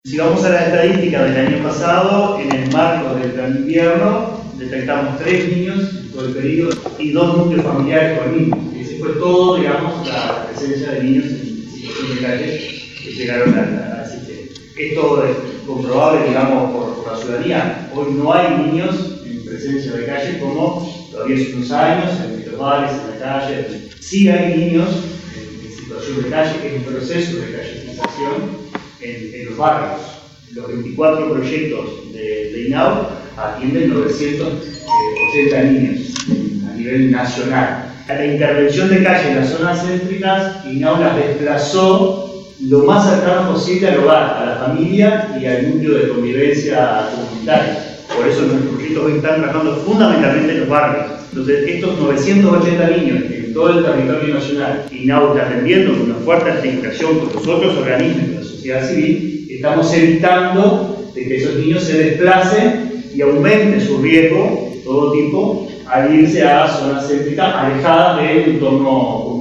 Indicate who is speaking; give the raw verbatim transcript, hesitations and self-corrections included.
Speaker 1: Si vamos a la estadística del año pasado, en el marco del plan de invierno, detectamos tres niños en todo el periodo y dos núcleos familiares con niños. Ese fue todo, digamos, la presencia de niños en situación de calle que llegaron al sistema. Esto es comprobable, digamos, por, por la ciudadanía. Hoy no hay niños en presencia de calle como todavía hace unos años, en los bares, en la calle. Sí hay niños en, en situación de calle, es un proceso de calletización. En, en los barrios. Los veinticuatro proyectos de, de I N A U atienden novecientos ochenta niños a nivel nacional. A la intervención de calle en las zonas céntricas, I N A U las desplazó lo más cercano posible al hogar, a la familia y al núcleo de convivencia comunitaria. Por eso nuestros proyectos hoy están trabajando fundamentalmente en los barrios. Entonces, estos novecientos ochenta niños en todo el territorio nacional, I N A U está atendiendo con una fuerte articulación con los otros organismos de la sociedad civil, estamos evitando de que esos niños se desplacen y aumente su riesgo de todo tipo al irse a zonas céntricas alejadas del entorno comunitario.